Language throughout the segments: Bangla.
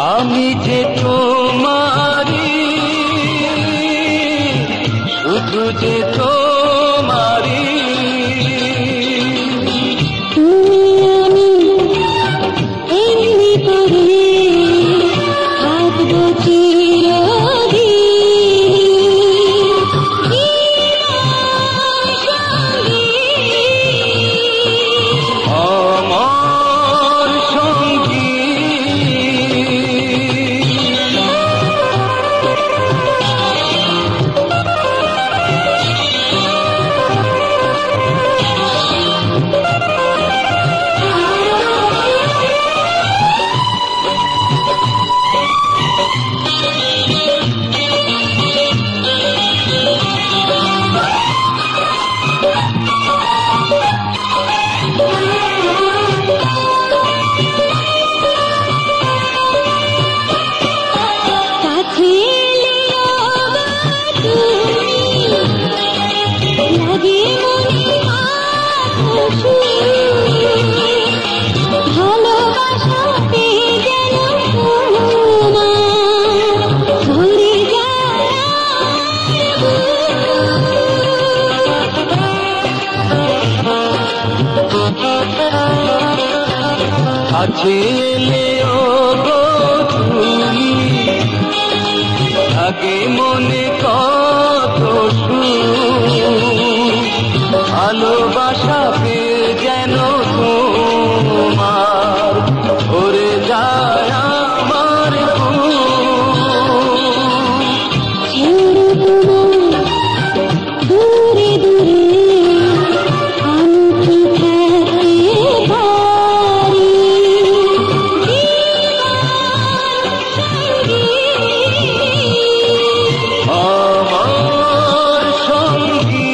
আমি যে তোমারি, শুধু যে তোমারি। আমি এমনি করে থাকবো চিরদিন আমার সঙ্গী। কাছে এলেও গো তুমি, আগে মনে কত ভালোবাসা পেয়ে যেন তোমার ভরে যায় আমার দূরে দূরে আমি কি থাকতে পারি আমার সঙ্গী।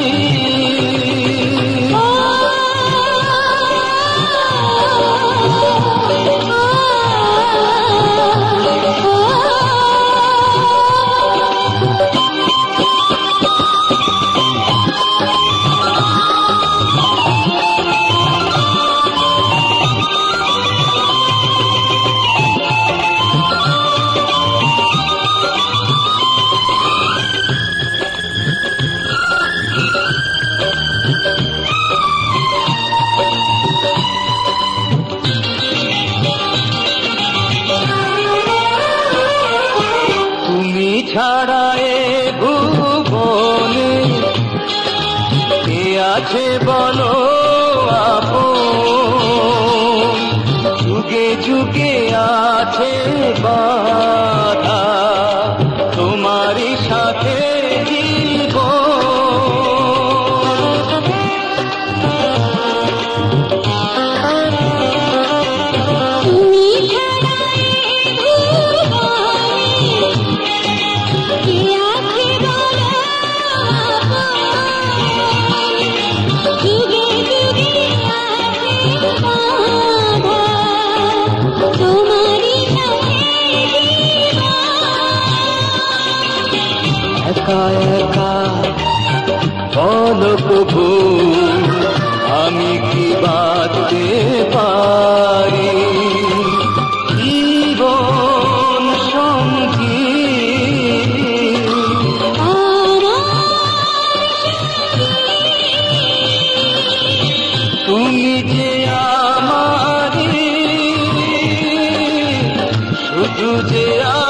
তুমি ছাড়া এ ভুবনে কে আছে বলো আপন, যুগে যুগে আছে বাধা তোমারই সাথে একা একা বলো প্রভু, আমি কি বাঁচতে পারি জীবন সঙ্গী। তুমি যে আমারি, শুধু যে